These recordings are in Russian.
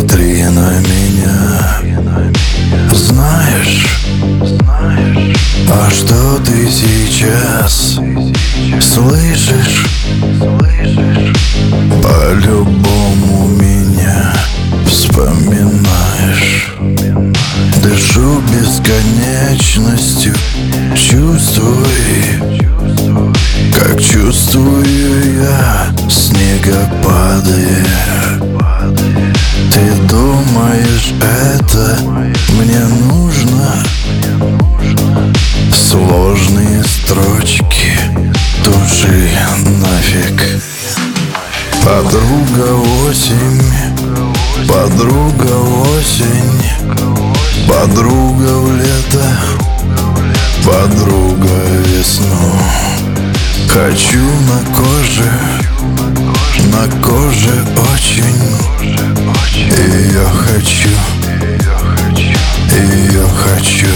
посмотри на меня. Знаешь, а что ты сейчас слышишь? По-любому меня вспоминаешь. Дышу бесконечностью, чувствуй, как чувствую я снегопады. Ты думаешь, это мне нужно? Сложные строчки туши нафиг. Подруга осень, подруга осень, подруга в лето, подруга весну. Хочу на коже очень. Ее хочу, ее хочу.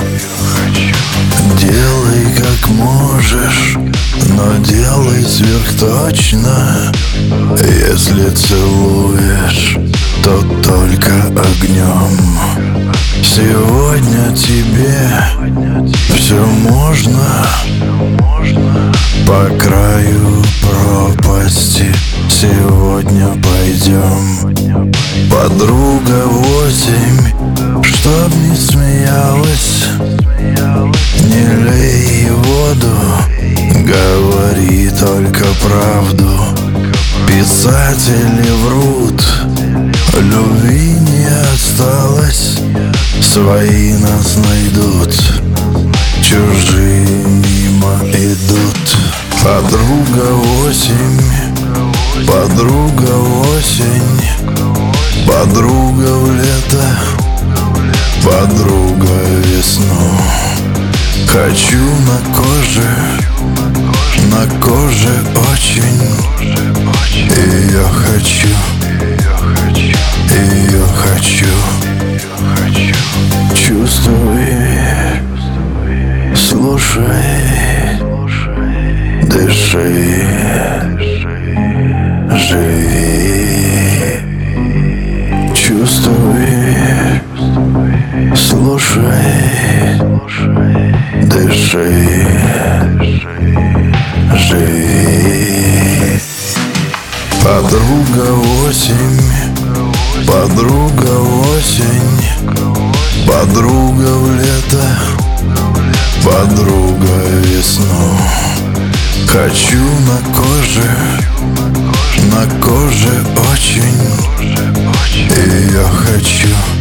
Делай как можешь, но делай сверхточно. Если целуешь, то только огнем. Сегодня тебе все можно. По краю пропасти сегодня пойдем. Подруга осень, чтоб не смеялась, не лей воду, говори только правду. Писатели врут, любви не осталось, свои нас найдут, чужие мимо идут. Подруга осень, подруга осень, подруга в лето, подруга весну. Хочу на коже очень. Ее хочу, ее хочу. Чувствуй, слушай, дыши, живи. Чувствуй, слушай, дыши, живи. Подруга осень, подруга осень, подруга в лето, подруга весну. Хочу на коже очень. Ее хочу.